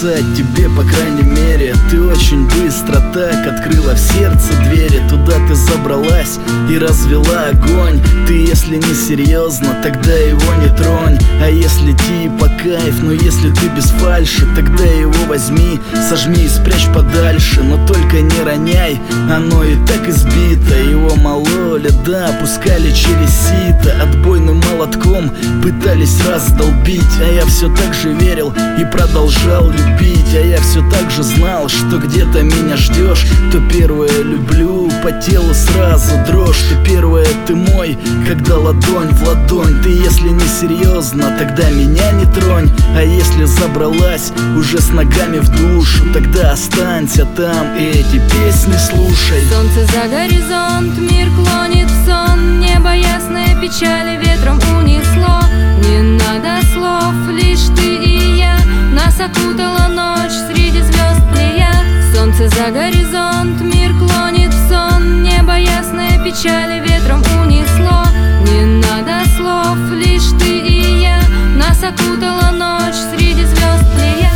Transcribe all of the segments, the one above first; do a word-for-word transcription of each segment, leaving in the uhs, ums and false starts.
сказать тебе, по крайней мере. Ты очень быстро так открыла в сердце двери. Туда ты забралась и развела огонь. Ты, если не серьезно, тогда его не тронь. А если типа кайф, но если ты без фальши, тогда его возьми, сожми и спрячь подальше. Но только не роняй, оно и так избито. Его мололи, да, пускали через сито, отбойным молотком пытались раздолбить. А я все так же верил и продолжал любить. А я все так же знал, что где-то меня ждешь. То первое люблю, по телу сразу дрожь. Ты первая, ты мой, когда ладонь в ладонь. Ты, если не серьезно, тогда меня не тронь. А если забралась уже с ногами в душу, тогда останься там и эти песни слушай. Солнце за горизонт, мир клонит в сон. Небо ясное, печали ветром унесло. Не надо слов, лишь ты и я. Нас окутала ночь среди звезд плеяд. Солнце за горизонт, мир клонит в сон. Небо ясное, печали ветром унесло. Не надо слов, лишь ты и я. Нас окутала ночь среди звезд плеяд.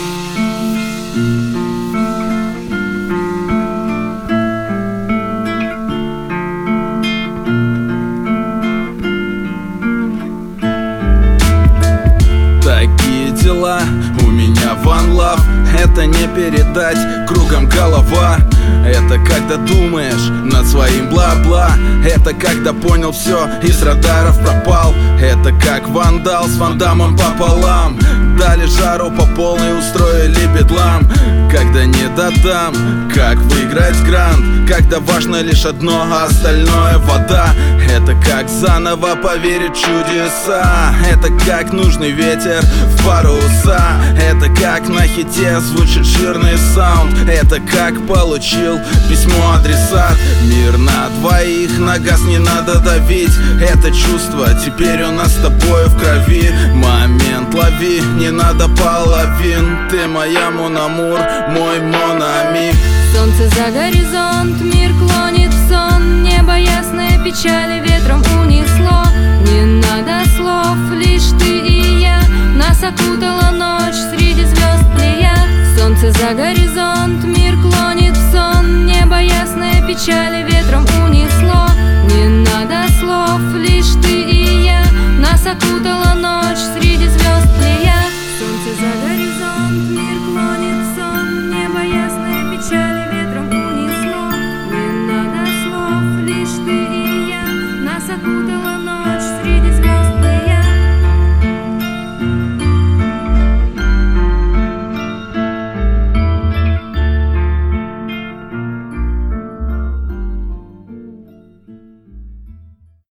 Такие дела у меня one love. Это не передать, кругом голова. Это когда думаешь над своим бла-бла. Это когда понял все и с радаров пропал. Это как вандал с Ван Даммом пополам. Дали жару по полной, устроили бедлам. Когда не додам, как выиграть грант. Когда важно лишь одно, а остальное вода. Это как заново поверить в чудеса. Это как нужный ветер в паруса. Это как на хите звучит жирный саунд. Это как получил письмо адресат. Мир на двоих, на газ не надо давить. Это чувство теперь у нас с тобой в крови. Момент лови, не надо половин. Ты моя мон-амур, мой мон-ами. Солнце за горизонт, мир клонит в сон. Небо ясное, печали ветром унесло. Не надо слов, лишь ты и я. Нас окутала ночь среди звезд плеяд. Солнце за горизонт, мир клонит